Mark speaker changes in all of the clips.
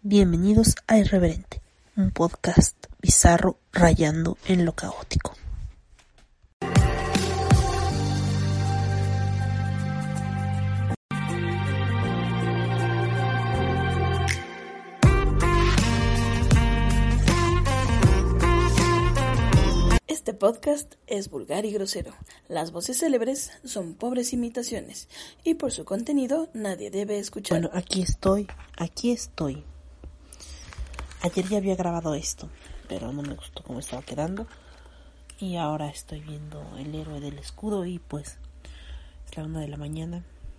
Speaker 1: Bienvenidos a Irreverente, un podcast bizarro rayando en lo caótico. Este podcast es vulgar y grosero. Las voces célebres son pobres imitaciones y por su contenido nadie debe escuchar. Bueno, aquí estoy. Ayer ya había grabado esto, pero no me gustó cómo estaba quedando. Y ahora estoy viendo El héroe del escudo y pues es la 1 de la mañana.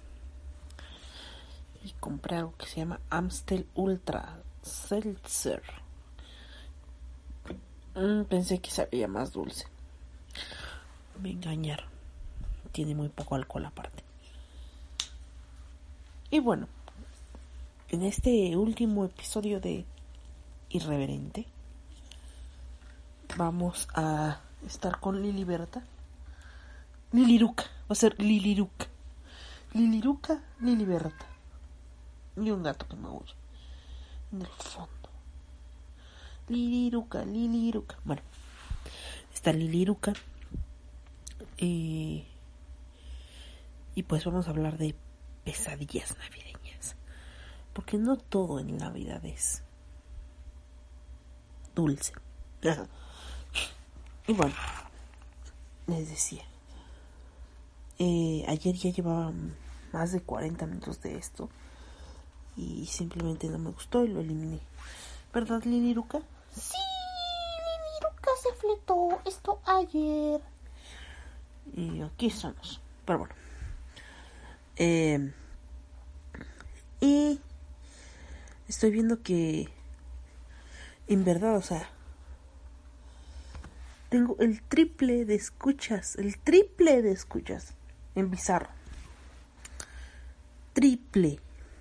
Speaker 1: Y compré algo que se llama Amstel Ultra Seltzer. Pensé que sabía más dulce. Me engañaron. Tiene muy poco alcohol aparte. Y bueno, en este último episodio de Irreverente vamos a estar con Liliberta. Liliruca. Va a ser Liliruca. Liliberta. Y un gato que me huye en el fondo. Liliruca. Bueno, está Liliruca. Y pues vamos a hablar de pesadillas navideñas. Porque no todo en Navidad es dulce. Y bueno, les decía, ayer ya llevaba más de 40 minutos de esto y simplemente no me gustó y lo eliminé. ¿Verdad, Liliruca?
Speaker 2: Sí, Liliruca se fletó esto ayer.
Speaker 1: Y aquí estamos. Pero bueno. Y estoy viendo que en verdad, o sea, tengo el triple de escuchas en Bizarro. Triple.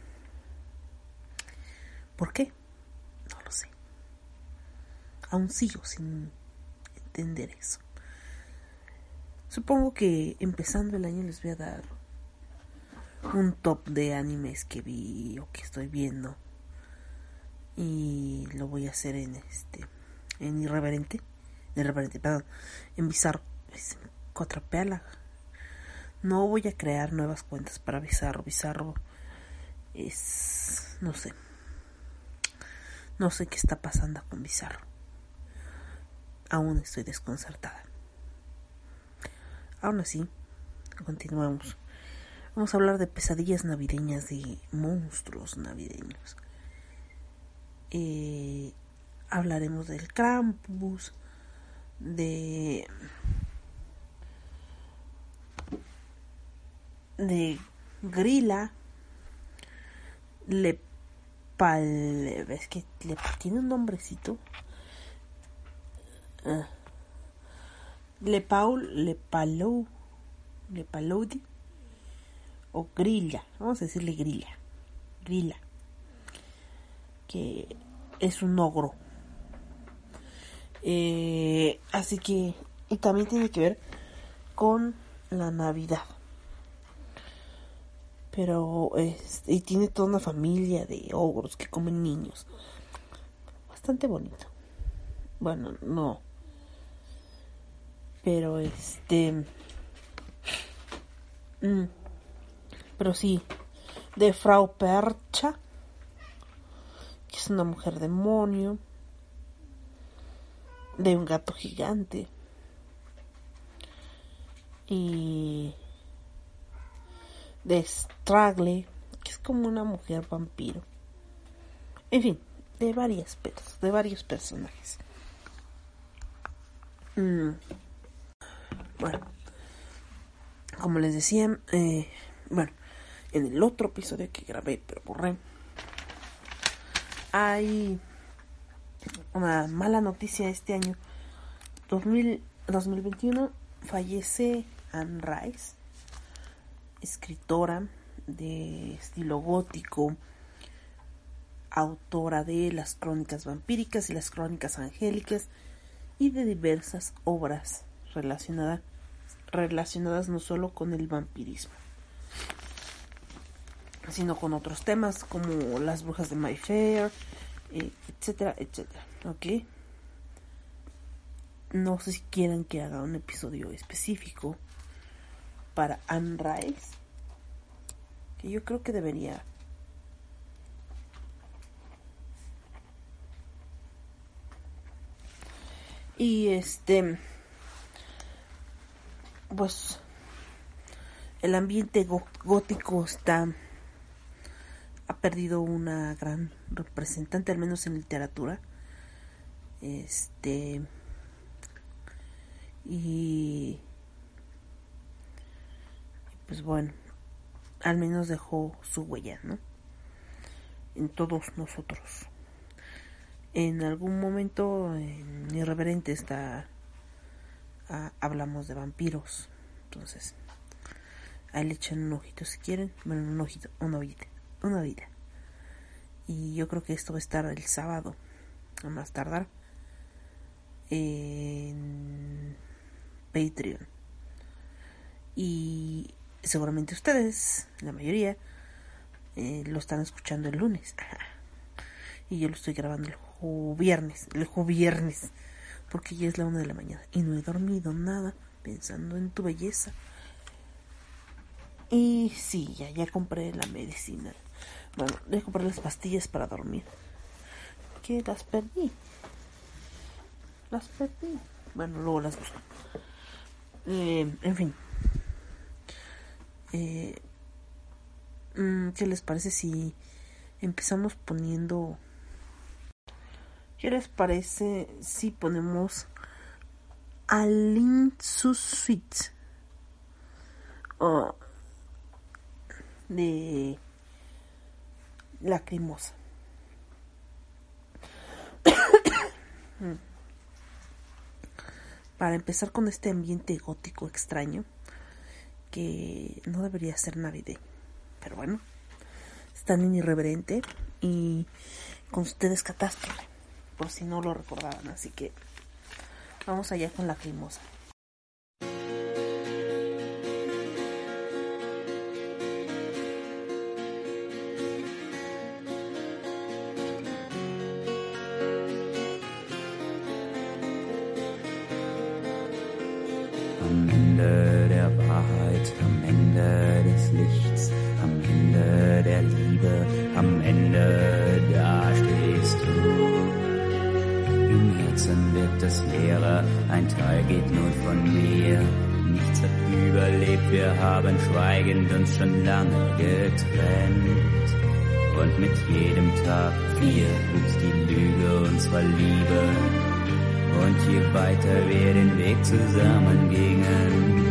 Speaker 1: ¿Por qué? No lo sé. Aún sigo sin entender eso. Supongo que empezando el año les voy a dar un top de animes que vi o que estoy viendo. Y lo voy a hacer en Irreverente. En Bizarro. Es Cotrapela. No voy a crear nuevas cuentas para Bizarro. Bizarro es... No sé qué está pasando con Bizarro. Aún estoy desconcertada. Aún así, continuamos. Vamos a hablar de pesadillas navideñas, de monstruos navideños. Hablaremos del Krampus, de Grilla, es que tiene un nombrecito. Lepalodi o Grilla, vamos a decirle Grilla, que es un ogro. Así que, y también tiene que ver con la Navidad. Pero y tiene toda una familia de ogros que comen niños. Bastante bonito. Bueno, no. Pero pero sí, de Frau Percha, que es una mujer demonio, de un gato gigante y de Stragle, que es como una mujer vampiro. En fin, de varios personajes. Bueno, como les decía, bueno, en el otro episodio que grabé pero borré, hay una mala noticia este año. 2021 fallece Anne Rice, escritora de estilo gótico, autora de las crónicas vampíricas y las crónicas angélicas y de diversas obras relacionadas no solo con el vampirismo, sino con otros temas como Las brujas de Mayfair, etcétera, etcétera, ¿ok? No sé si quieren que haga un episodio específico para Anne Rice, que yo creo que debería. Y pues el ambiente gótico ha perdido una gran representante, al menos en literatura. Y pues bueno, al menos dejó su huella, ¿no? En todos nosotros. En algún momento en Irreverente hablamos de vampiros. Entonces, ahí le echan un ojito si quieren. Bueno, un ojito, una vida. Y yo creo que esto va a estar el sábado, a más tardar, en Patreon. Y seguramente ustedes, la mayoría, lo están escuchando el lunes. Y yo lo estoy grabando el viernes, porque ya es la 1 de la mañana y no he dormido nada, pensando en tu belleza. Y sí, ya compré la medicina. Bueno, voy a comprar las pastillas para dormir, que las perdí. Bueno, luego las busco. En fin, ¿qué les parece si empezamos poniendo? ¿Qué les parece si ponemos Alin Suite de Lacrimosa? Para empezar con este ambiente gótico extraño que no debería ser navideño, pero bueno, están en Irreverente y con ustedes Catástrofe, por si no lo recordaban, así que vamos allá con Lacrimosa.
Speaker 3: Am Ende der Wahrheit, am Ende des Lichts, am Ende der Liebe, am Ende da stehst du. Im Herzen wird es leerer, ein Teil geht nun von mir. Nichts hat überlebt, wir haben schweigend uns schon lange getrennt. Und mit jedem Tag wuchs die Lüge unserer Liebe. Und je weiter wir den Weg zusammen gingen,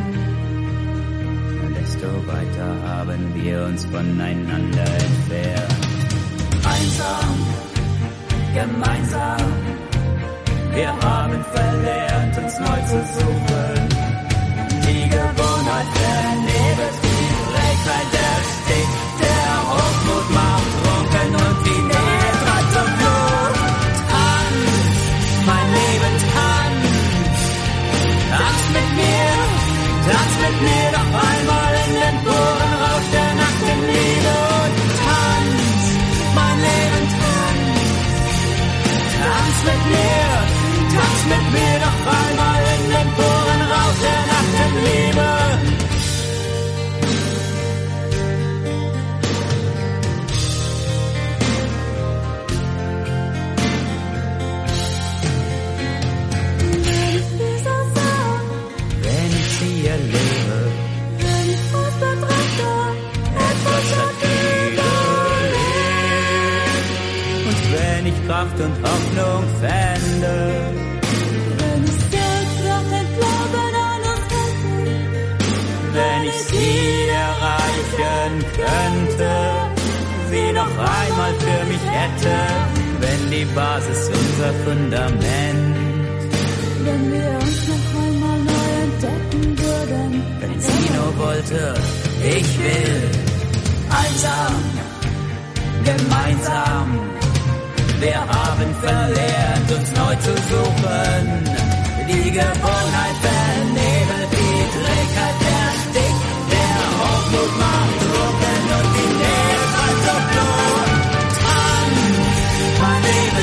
Speaker 3: desto weiter haben wir uns voneinander entfernt. Einsam, gemeinsam, wir haben verlernt, uns neu zu suchen. Die Gewohnheit vernebelt, die Trägheit erstickt, der Hochmut macht trunken und die Nähe treibt zum Blut. Mein Leben tanz mit mir doch einmal in den puren Rausch der nackten Liebe und tanz, mein Leben tanz mit mir doch einmal in den puren Rausch der nackten Liebe. Kraft und Hoffnung fände.
Speaker 4: Wenn ich selbst noch den Glauben an uns hätte,
Speaker 3: wenn ich sie erreichen könnte, sie noch einmal für mich hätte, wenn die Basis unser Fundament.
Speaker 4: Wenn wir uns noch einmal neu entdecken würden,
Speaker 3: wenn sie nur wollte, ich will, einsam, gemeinsam. Wir haben verlernt, uns neu zu suchen. Die Gewohnheit vernebelt, die Trägheit erstickt, der Hochmut macht trunken und die Nähe treibt zum Blut. Tanz, mein Leben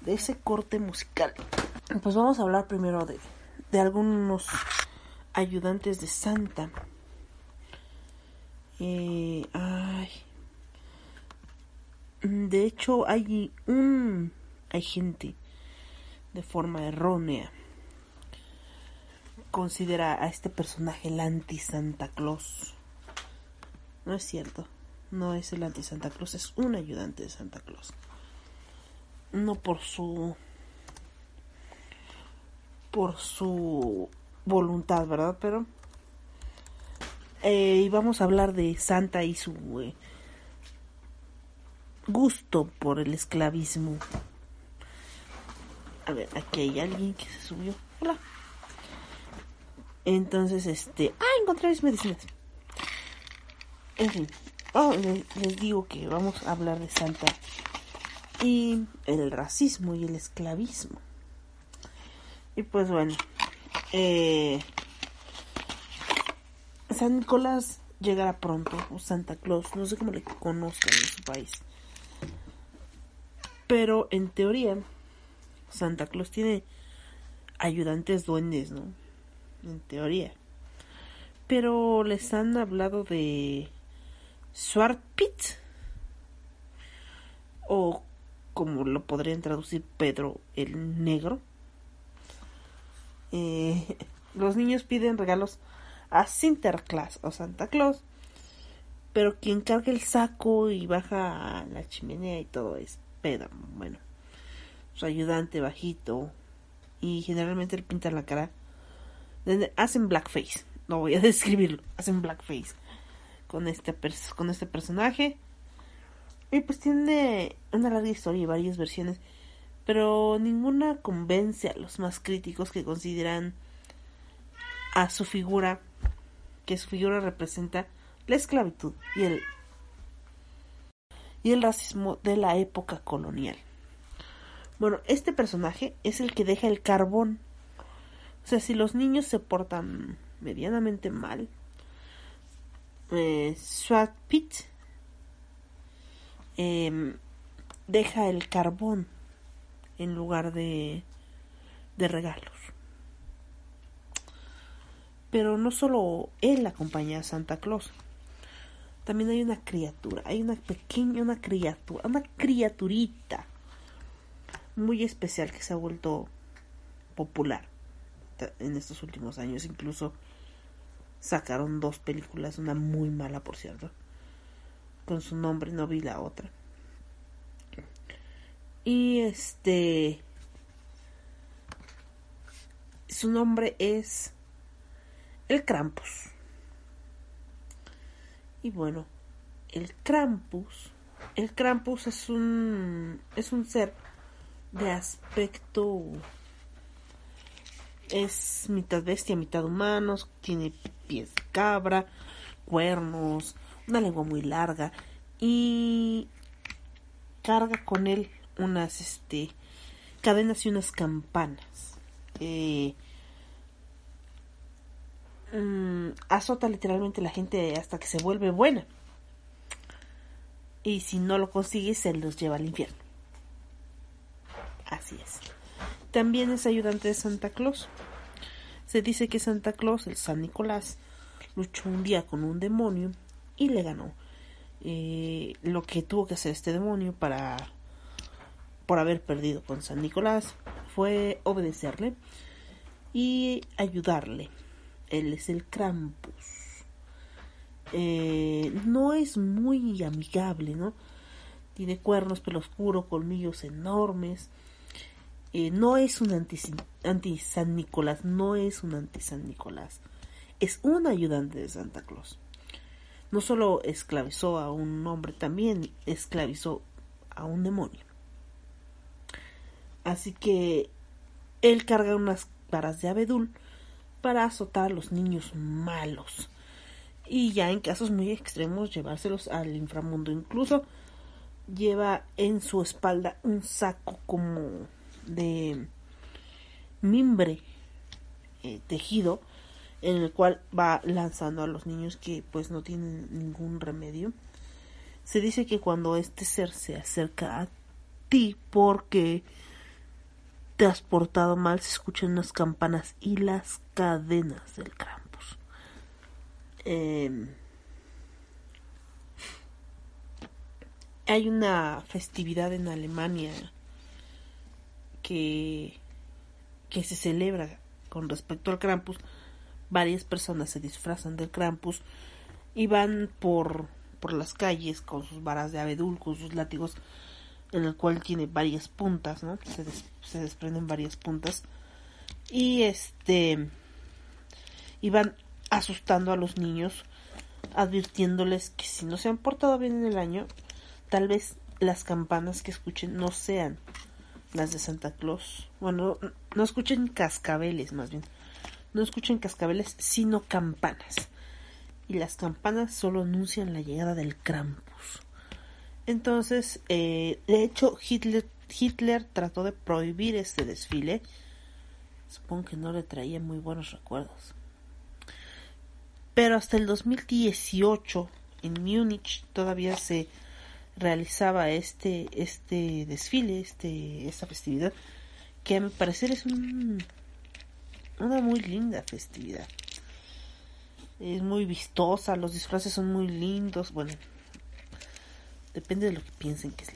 Speaker 1: de ese corte musical. Pues vamos a hablar primero de algunos ayudantes de Santa. De hecho, hay gente de forma errónea considera a este personaje el anti-Santa Claus. No es cierto, no es el anti-Santa Claus, es un ayudante de Santa Claus. No por su voluntad, ¿verdad? Pero vamos a hablar de Santa y su gusto por el esclavismo. A ver, aquí hay alguien que se subió. Hola. Entonces, encontré mis medicinas. En fin, les digo que vamos a hablar de Santa y el racismo y el esclavismo. Y pues bueno, San Nicolás llegará pronto, o Santa Claus, no sé cómo le conozcan en su país. Pero en teoría, Santa Claus tiene ayudantes duendes, ¿no? En teoría. Pero les han hablado de Swartpit, o como lo podrían traducir, Pedro el Negro. Los niños piden regalos a Sinterklaas o Santa Claus, pero quien carga el saco y baja a la chimenea y todo es Pedro. Bueno, su ayudante bajito, y generalmente le pintan la cara. Hacen blackface, no voy a describirlo, hacen blackface con este personaje. Y pues tiene una larga historia y varias versiones, pero ninguna convence a los más críticos, que consideran a su figura, que su figura representa la esclavitud y el racismo de la época colonial. Bueno, este personaje es el que deja el carbón. O sea, si los niños se portan medianamente mal, Swartpit deja el carbón en lugar de regalos. Pero no solo él acompaña a Santa Claus. También hay una criatura, una criaturita muy especial que se ha vuelto popular en estos últimos años. Incluso sacaron 2 películas, una muy mala, por cierto, con su nombre, no vi la otra. Y su nombre es el Krampus. Y bueno, el Krampus es un ser de aspecto, es mitad bestia, mitad humano, tiene pies de cabra, cuernos, una lengua muy larga, y carga con él unas cadenas y unas campanas. Azota literalmente a la gente hasta que se vuelve buena, y si no lo consigue se los lleva al infierno. Así es. También es ayudante de Santa Claus. Se dice que Santa Claus, el San Nicolás, luchó un día con un demonio y le ganó. Lo que tuvo que hacer este demonio por haber perdido con San Nicolás fue obedecerle y ayudarle. Él es el Krampus. No es muy amigable, ¿no? Tiene cuernos, pelo oscuro, colmillos enormes. No es un anti-San Nicolás, no es un anti-San Nicolás. Es un ayudante de Santa Claus. No solo esclavizó a un hombre, también esclavizó a un demonio. Así que él carga unas varas de abedul para azotar a los niños malos. Y ya en casos muy extremos llevárselos al inframundo. Incluso lleva en su espalda un saco como de mimbre tejido, en el cual va lanzando a los niños que pues no tienen ningún remedio. Se dice que cuando este ser se acerca a ti porque transportado mal, se escuchan unas campanas y las cadenas del Krampus. Hay una festividad en Alemania que se celebra con respecto al Krampus. Varias personas se disfrazan del Krampus y van por las calles con sus varas de abedul, con sus látigos, en el cual tiene varias puntas, ¿no? Se desprenden varias puntas y y van asustando a los niños, advirtiéndoles que si no se han portado bien en el año, tal vez las campanas que escuchen no sean las de Santa Claus. Bueno, no escuchen cascabeles, más bien. No escuchen cascabeles, sino campanas. Y las campanas solo anuncian la llegada del Krampus. Entonces, de hecho, Hitler trató de prohibir este desfile. Supongo que no le traía muy buenos recuerdos. Pero hasta el 2018, en Múnich, todavía se realizaba este desfile, esta festividad, que a mi parecer es una muy linda festividad. Es muy vistosa, los disfraces son muy lindos, bueno, depende de lo que piensen que es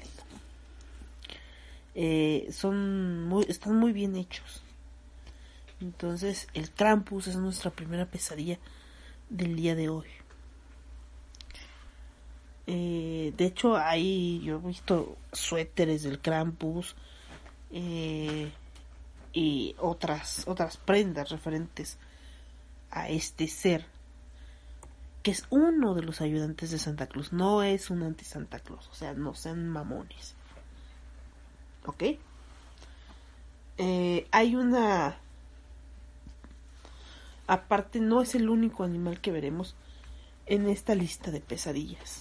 Speaker 1: lindo. Están muy bien hechos. Entonces, el Krampus es nuestra primera pesadilla del día de hoy. De hecho, yo he visto suéteres del Krampus y otras prendas referentes a este ser, que es uno de los ayudantes de Santa Claus, no es un anti-Santa Claus, o sea, no sean mamones. ¿Ok? Hay una... Aparte, no es el único animal que veremos en esta lista de pesadillas.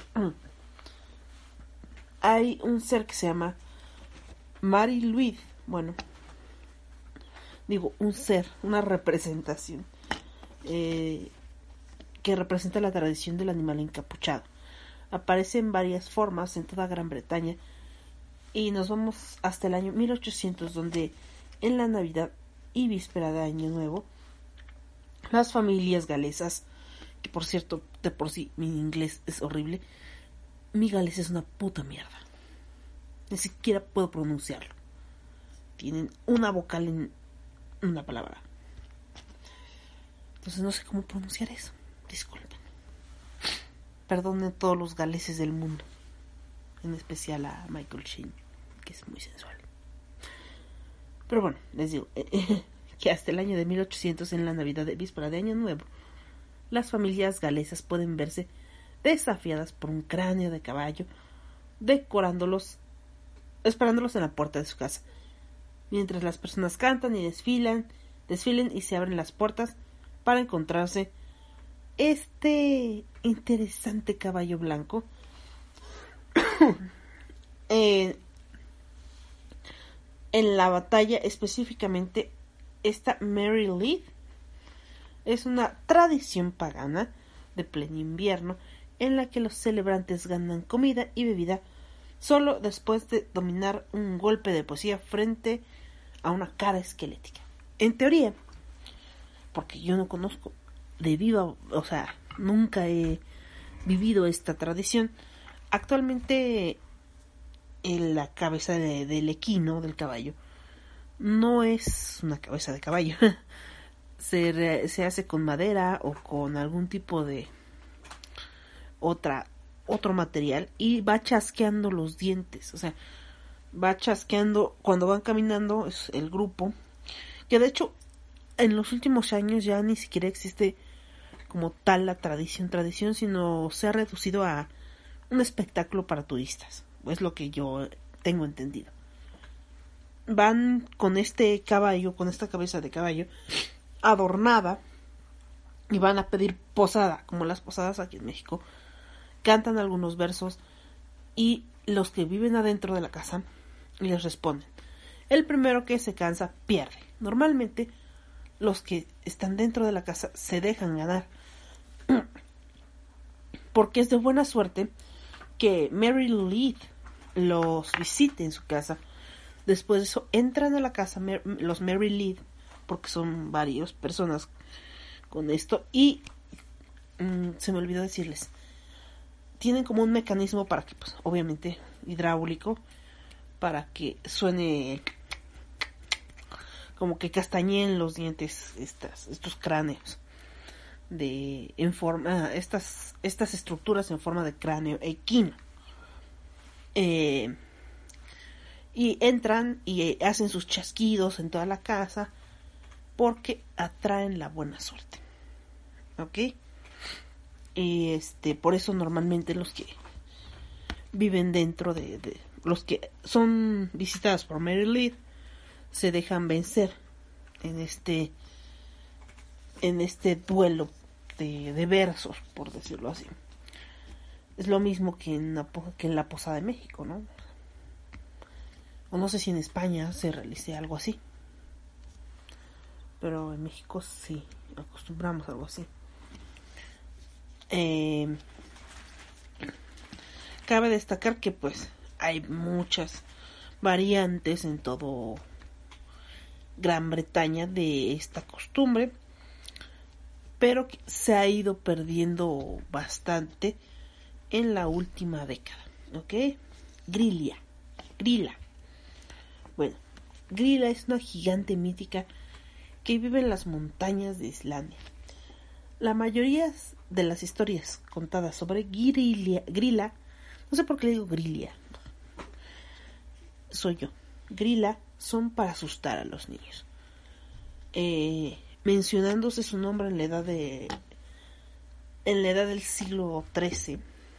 Speaker 1: Hay un ser que se llama Mary Louise. Bueno, digo, un ser, una representación que representa la tradición del animal encapuchado. Aparece en varias formas en toda Gran Bretaña y nos vamos hasta el año 1800, donde en la Navidad y víspera de Año Nuevo, las familias galesas, que por cierto, de por sí mi inglés es horrible, mi galés es una puta mierda, ni siquiera puedo pronunciarlo, tienen una vocal en una palabra, entonces no sé cómo pronunciar eso, disculpen, perdonen todos los galeses del mundo, en especial a Michael Sheen, que es muy sensual. Pero bueno, les digo que hasta el año de 1800, en la Navidad de víspera de Año Nuevo, las familias galesas pueden verse desafiadas por un cráneo de caballo, esperándolos en la puerta de su casa, mientras las personas cantan y desfilen y se abren las puertas para encontrarse este interesante caballo blanco. En la batalla específicamente, esta Mary Louise es una tradición pagana de pleno invierno en la que los celebrantes ganan comida y bebida solo después de dominar un golpe de poesía frente a una cara esquelética. En teoría, porque yo no conozco de viva, o sea, nunca he vivido esta tradición, actualmente en la cabeza del equino, del caballo, no es una cabeza de caballo. Se hace con madera o con algún tipo de otro material y va chasqueando los dientes, o sea, va chasqueando cuando van caminando. Es el grupo, que de hecho en los últimos años ya ni siquiera existe como tal la tradición, sino se ha reducido a un espectáculo para turistas, es lo que yo tengo entendido. Van con este caballo, con esta cabeza de caballo adornada, y van a pedir posada, como las posadas aquí en México. Cantan algunos versos y los que viven adentro de la casa les responden. El primero que se cansa pierde. Normalmente los que están dentro de la casa se dejan ganar, porque es de buena suerte que Mary Louise los visite en su casa Después de eso entran a la casa los Mary Lee, porque son varias personas con esto, y se me olvidó decirles, tienen como un mecanismo para que, pues, obviamente hidráulico, para que suene como que castañeen los dientes estos cráneos estas estructuras en forma de cráneo equino. Y entran y hacen sus chasquidos en toda la casa porque atraen la buena suerte. ¿Ok? Y por eso normalmente los que viven dentro de los que son visitados por Mary Lee se dejan vencer en este duelo de versos, por decirlo así. Es lo mismo que en la Posada de México, ¿no? O no sé si en España se realice algo así, pero en México sí acostumbramos algo así. Cabe destacar que pues hay muchas variantes en todo Gran Bretaña de esta costumbre, pero que se ha ido perdiendo bastante en la última década. ¿Ok? Grilla. Bueno, Grilla es una gigante mítica que vive en las montañas de Islandia. La mayoría de las historias contadas sobre Grilla, no sé por qué le digo Grilla, soy yo, Grilla, son para asustar a los niños. Mencionándose su nombre en la edad del siglo XIII.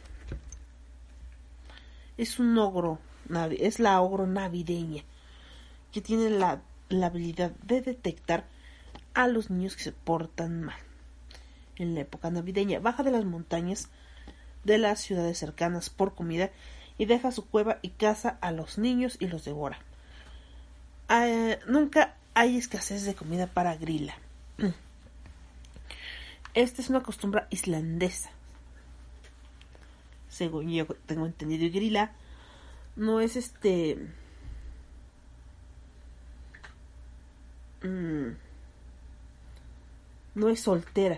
Speaker 1: Es un ogro, es la ogro navideña, que tiene la habilidad de detectar a los niños que se portan mal. En la época navideña, baja de las montañas de las ciudades cercanas por comida y deja su cueva y caza a los niños y los devora. Nunca hay escasez de comida para Grilla. Esta es una costumbre islandesa, según yo tengo entendido. Y Grilla no es no es soltera.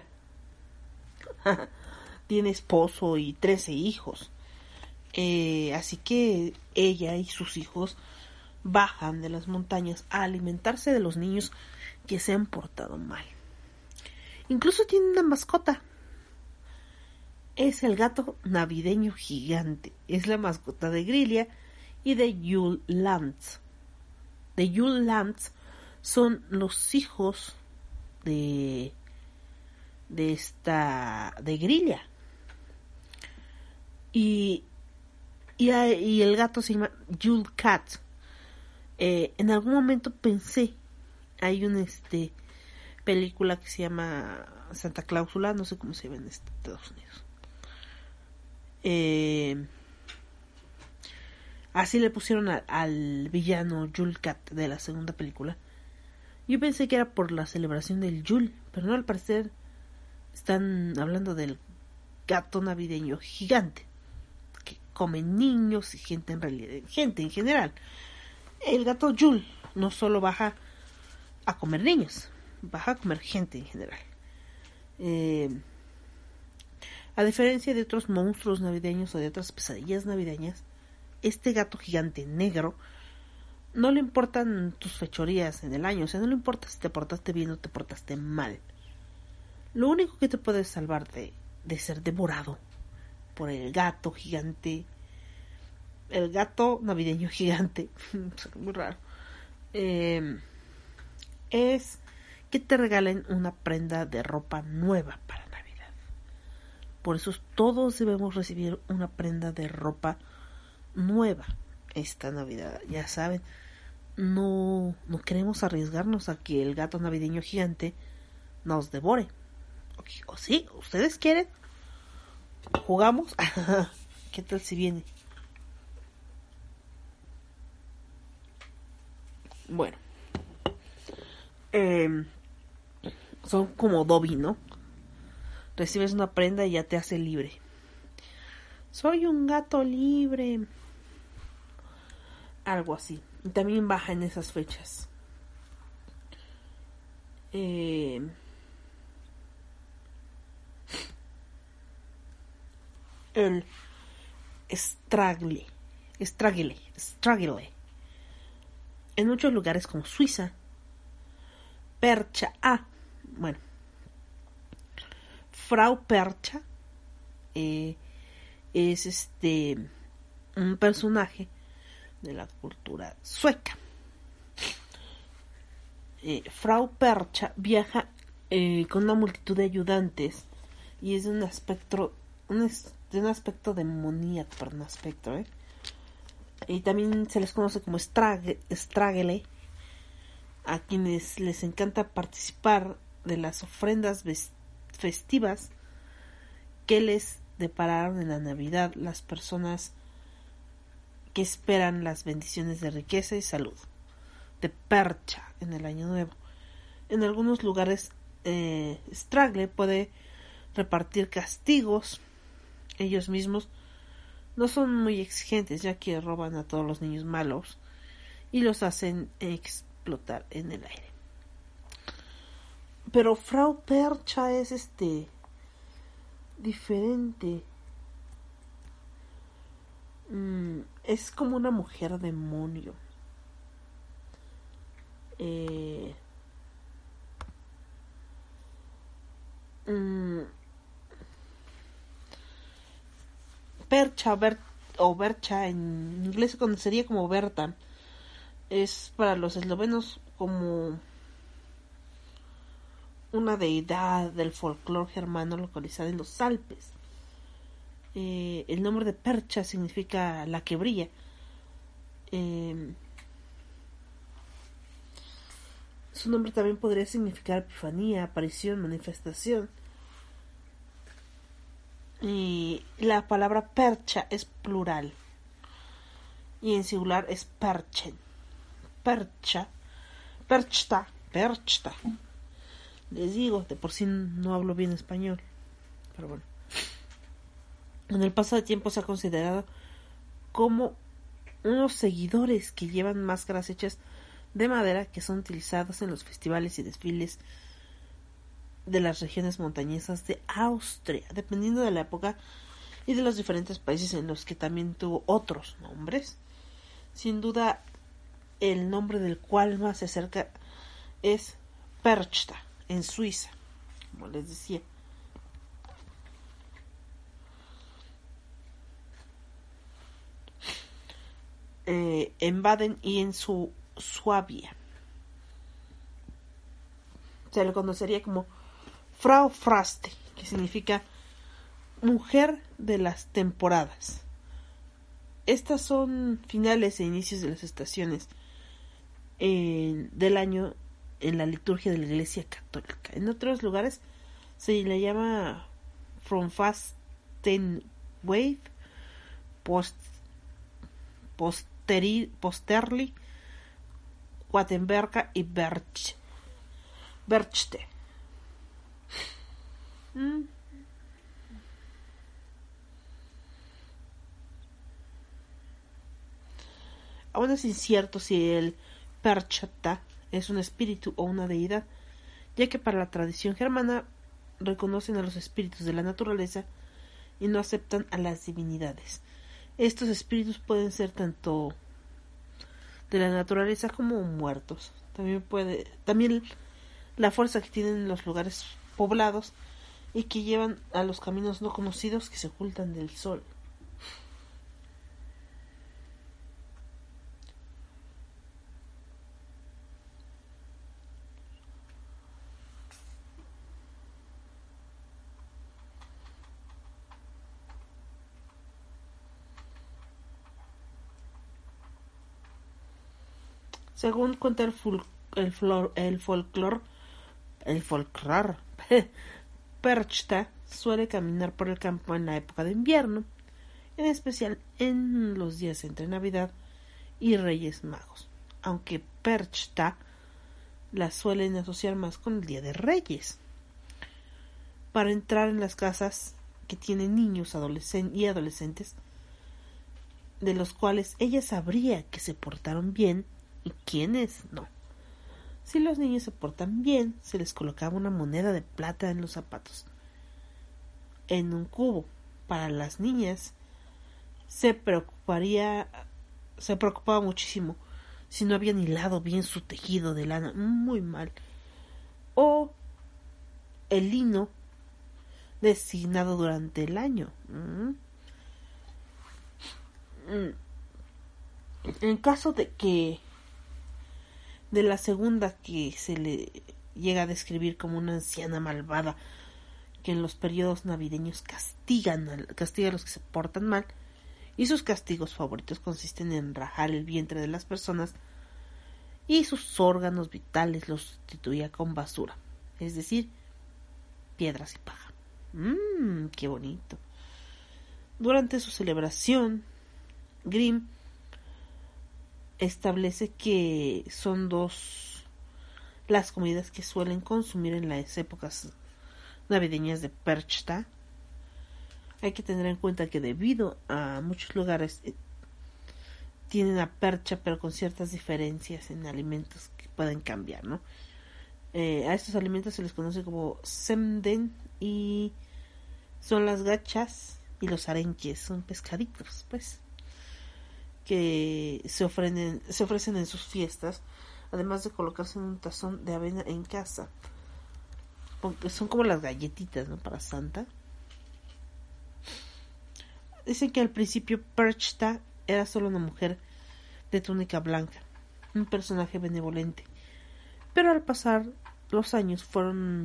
Speaker 1: Tiene esposo y 13 hijos. Así que ella y sus hijos bajan de las montañas a alimentarse de los niños que se han portado mal. Incluso tiene una mascota. Es el gato navideño gigante. Es la mascota de Grilla y de Yule Lands. De Yule Lands son los hijos de Grilla. Y el gato se llama Yule Cat. En algún momento pensé, hay una película que se llama Santa Cláusula, no sé cómo se llama en Estados Unidos. Así le pusieron al villano Yule Cat de la segunda película. Yo pensé que era por la celebración del Yule, pero no, al parecer están hablando del gato navideño gigante que come niños y gente en general. El gato Yule no solo baja a comer niños, baja a comer gente en general. A diferencia de otros monstruos navideños o de otras pesadillas navideñas, este gato gigante negro no le importan tus fechorías en el año. O sea, no le importa si te portaste bien o te portaste mal. Lo único que te puede salvar de ser devorado por el gato gigante, el gato navideño gigante, muy raro, es que te regalen una prenda de ropa nueva para Navidad. Por eso todos debemos recibir una prenda de ropa nueva esta Navidad. Ya saben, no queremos arriesgarnos a que el gato navideño gigante nos devore. O sí, ¿ustedes quieren? ¿Jugamos? ¿Qué tal si viene? Bueno, son como Dobby, ¿no? Recibes una prenda y ya te hace libre. Soy un gato libre. Algo así. Y también baja en esas fechas. El Stragle. En muchos lugares como Suiza, Percha. Bueno, Frau Percha es un personaje de la cultura sueca. Frau Percha viaja con una multitud de ayudantes y es de un aspecto demoníaco, para un aspecto, y también se les conoce como Stragele, a quienes les encanta participar de las ofrendas festivas que les depararon en la Navidad las personas que esperan las bendiciones de riqueza y salud de Percha en el Año Nuevo. En algunos lugares Stragle puede repartir castigos. Ellos mismos no son muy exigentes, ya que roban a todos los niños malos y los hacen explotar en el aire. Pero Frau Percha es diferente. Es como una mujer demonio. Percha o Bercha en inglés se conocería como Berta. Es para los eslovenos como una deidad del folclore germano localizada en los Alpes. El nombre de Percha significa la que brilla. Su nombre también podría significar epifanía, aparición, manifestación. Y la palabra percha es plural y en singular es perchen. Percha, perchta. Les digo, de por sí no hablo bien español, pero bueno. En el paso de tiempo se ha considerado como unos seguidores que llevan máscaras hechas de madera que son utilizadas en los festivales y desfiles de las regiones montañesas de Austria, dependiendo de la época y de los diferentes países en los que también tuvo otros nombres. Sin duda, el nombre del cual más se acerca es Perchta, en Suiza, como les decía. En Baden y en Suabia se le conocería como Frau Fraste, que significa mujer de las temporadas. Estas son finales e inicios de las estaciones del año en la liturgia de la Iglesia Católica. En otros lugares se le llama From Fastenwave, Posterli, Wattenberga y Berchte. Aún es incierto si el Perchta es un espíritu o una deidad, ya que para la tradición germana reconocen a los espíritus de la naturaleza y no aceptan a las divinidades. Estos espíritus pueden ser tanto de la naturaleza como muertos. También la fuerza que tienen los lugares poblados y que llevan a los caminos no conocidos que se ocultan del sol. Según cuenta el folclore, Perchta suele caminar por el campo en la época de invierno, en especial en los días entre Navidad y Reyes Magos, aunque Perchta la suelen asociar más con el Día de Reyes. Para entrar en las casas que tienen niños adolescentes, de los cuales ella sabría que se portaron bien, ¿Y quiénes? No. Si los niños se portan bien, se les colocaba una moneda de plata en los zapatos. En un cubo. Para las niñas se preocupaba muchísimo si no habían hilado bien su tejido de lana, muy mal, o el lino designado durante el año. En caso de la segunda, que se le llega a describir como una anciana malvada que en los periodos navideños castiga a los que se portan mal, y sus castigos favoritos consisten en rajar el vientre de las personas y sus órganos vitales los sustituía con basura, es decir, piedras y paja. ¡Qué bonito! Durante su celebración, Grimm establece que son 2 las comidas que suelen consumir en las épocas navideñas de Perchta. Hay que tener en cuenta que debido a muchos lugares tienen a percha, pero con ciertas diferencias en alimentos que pueden cambiar, ¿no? A estos alimentos se les conoce como semden, y son las gachas y los arenques, son pescaditos, pues, que se ofrecen en sus fiestas, además de colocarse en un tazón de avena en casa, porque son como las galletitas, ¿no?, para Santa. Dicen que al principio Perchta era solo una mujer de túnica blanca, un personaje benevolente, pero al pasar los años se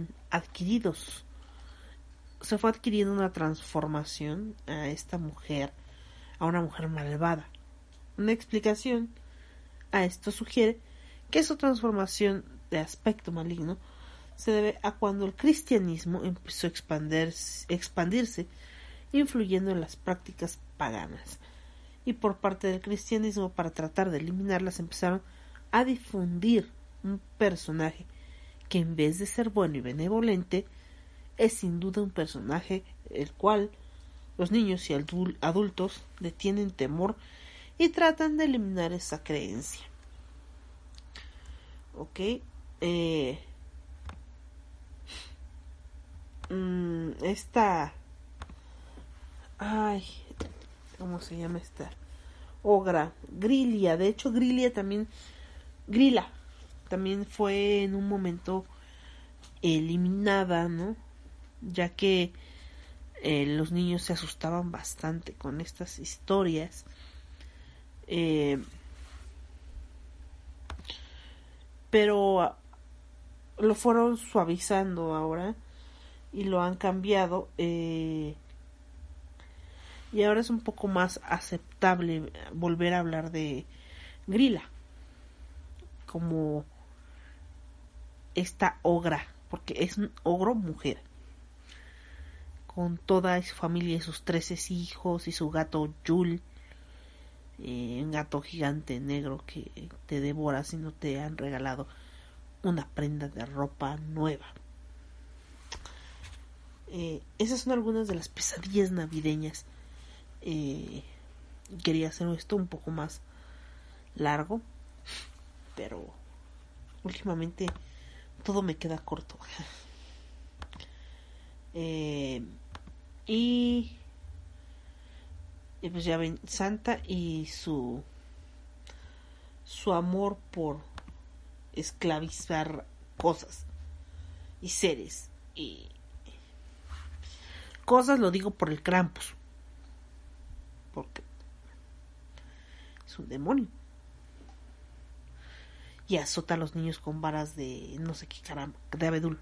Speaker 1: fue adquiriendo una transformación a esta mujer, a una mujer malvada. Una explicación a esto sugiere que su transformación de aspecto maligno se debe a cuando el cristianismo empezó a expandirse, influyendo en las prácticas paganas, y por parte del cristianismo, para tratar de eliminarlas, empezaron a difundir un personaje que, en vez de ser bueno y benevolente, es sin duda un personaje el cual los niños y adultos le tienen temor y tratan de eliminar esa creencia. Ok. ¿Cómo se llama esta ogra? Grilla. De hecho, Grilla también fue en un momento eliminada, ¿no? Ya que los niños se asustaban bastante con estas historias. Pero lo fueron suavizando ahora y lo han cambiado, y ahora es un poco más aceptable volver a hablar de Grilla como esta ogra, porque es un ogro mujer, con toda su familia y sus 13 hijos y su gato Yul, un gato gigante negro que te devora si no te han regalado una prenda de ropa nueva. Esas son algunas de las pesadillas navideñas. Quería hacer esto un poco más largo, pero últimamente todo me queda corto. Y pues ya ven, Santa y su amor por esclavizar cosas y seres y cosas, lo digo por el Krampus, porque es un demonio y azota a los niños con varas de no sé qué caramba, de abedul,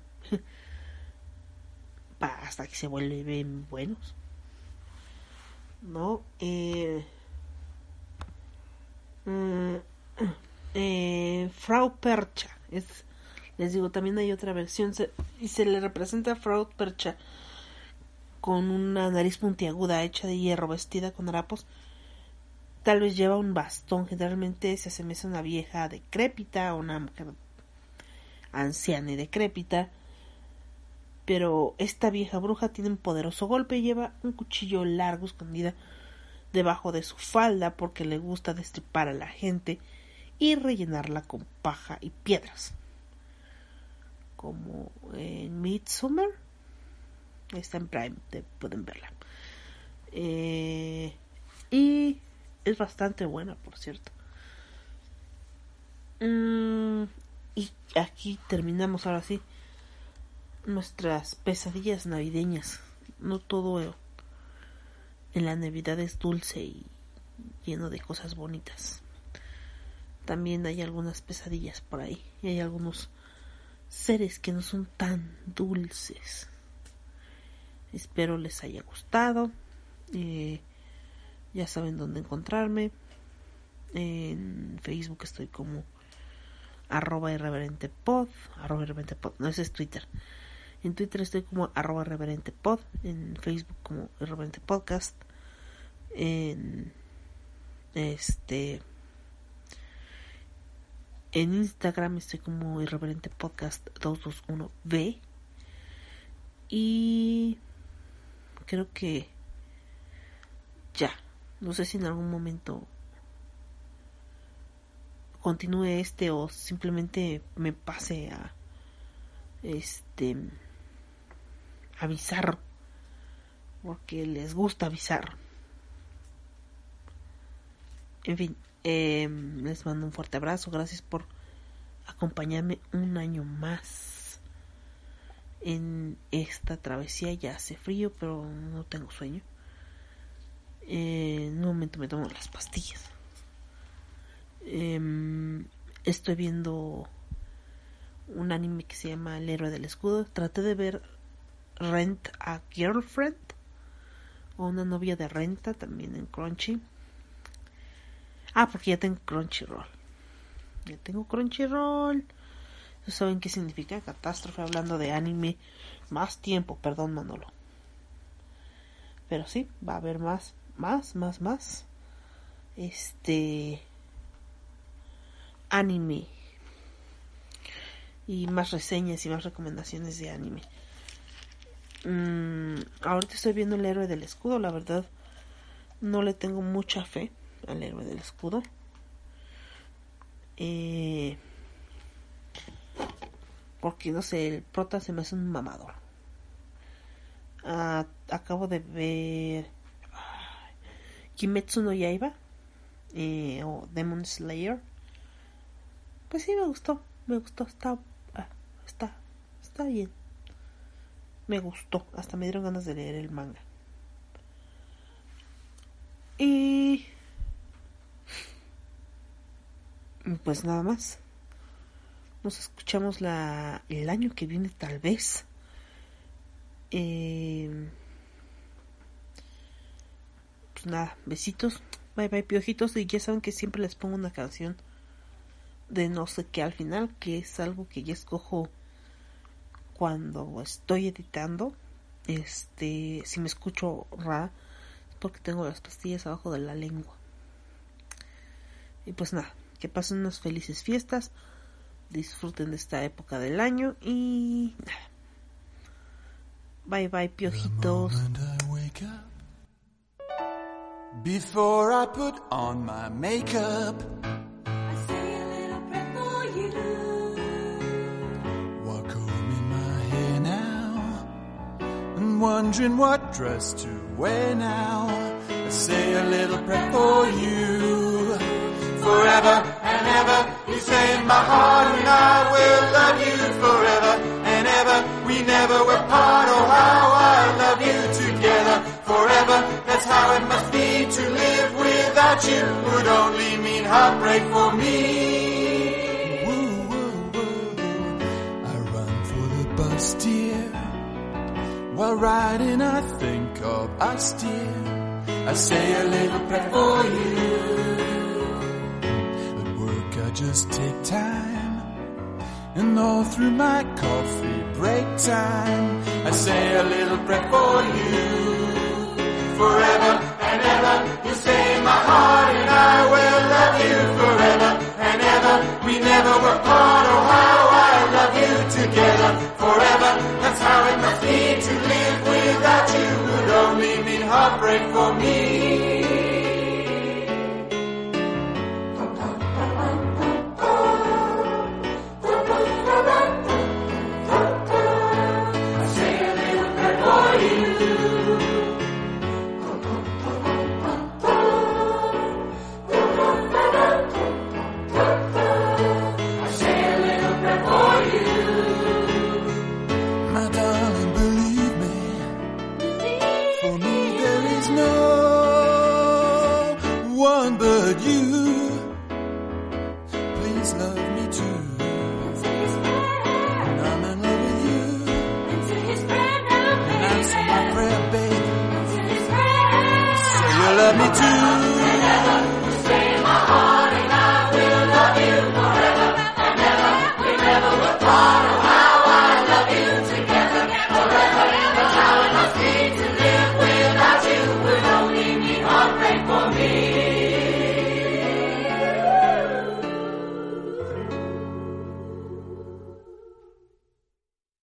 Speaker 1: hasta que se vuelven buenos, ¿no? Frau Percha les digo, también hay otra versión, y se le representa a Frau Percha con una nariz puntiaguda hecha de hierro, vestida con harapos. Tal vez lleva un bastón. Generalmente se asemeja a una vieja decrépita, o una mujer anciana y decrépita. Pero esta vieja bruja tiene un poderoso golpe y lleva un cuchillo largo escondida debajo de su falda, porque le gusta destripar a la gente y rellenarla con paja y piedras, como en Midsommar. Está en Prime, pueden verla. Y es bastante buena, por cierto. Y aquí terminamos ahora sí nuestras pesadillas navideñas. No todo en la Navidad es dulce y lleno de cosas bonitas. También hay algunas pesadillas por ahí, y hay algunos seres que no son tan dulces. Espero les haya gustado. Ya saben dónde encontrarme. En Facebook estoy como @irreverentepod. No, ese es Twitter. En Twitter estoy como @irreverentepod. En Facebook como Irreverente Podcast. En Instagram estoy como Irreverente Podcast 221B. Y creo que ya. No sé si en algún momento continúe o simplemente me pase a avisar, porque les gusta avisar. En fin, les mando un fuerte abrazo. Gracias por acompañarme un año más en esta travesía. Ya hace frío, pero no tengo sueño. En un momento me tomo las pastillas. Estoy viendo un anime que se llama El héroe del escudo. Traté de ver Rent a Girlfriend, o Una novia de renta, también en Crunchy. Porque ya tengo Crunchyroll. ¿No saben qué significa? Catástrofe hablando de anime. Más tiempo, perdón, Manolo. Pero sí, va a haber más. Anime. Y más reseñas y más recomendaciones de anime. Ahorita estoy viendo El héroe del escudo. La verdad, no le tengo mucha fe al héroe del escudo. Porque no sé, el prota se me hace un mamador. Acabo de ver Kimetsu no Yaiba, o Demon Slayer. Pues sí, me gustó. Está bien. Me gustó. Hasta me dieron ganas de leer el manga. Y pues nada más. Nos escuchamos el año que viene, tal vez. Pues nada, besitos. Bye bye, piojitos. Y ya saben que siempre les pongo una canción de no sé qué al final, que es algo que ya escojo cuando estoy editando. Si me escucho rara, es porque tengo las pastillas abajo de la lengua. Y pues nada, que pasen unas felices fiestas, disfruten de esta época del año y nada. Bye bye, piojitos.
Speaker 5: Before I put on my makeup,
Speaker 4: I say a little prayer for you.
Speaker 5: while combing my hair now, and wondering what dress to wear now, I say a little prayer for you. Forever and ever, you say in my heart, and I will love you forever and ever. We never were part, oh how I love you together. Forever, that's how it must be to live without you. Would only mean heartbreak for me. Woo, woo, woo. I run for the bus, dear. While riding, I think of us, dear. I say a little prayer for you. At work, I just take time, and all through my coffee break time, I say a little prayer for you. Forever and ever, you say in my heart, and I will love you forever and ever. We never were part, oh how I love you together. Forever, that's how it must be to live without you. Would only mean heartbreak for me. too. I'm in love with you. And answer my prayer, babe. Say you love me too.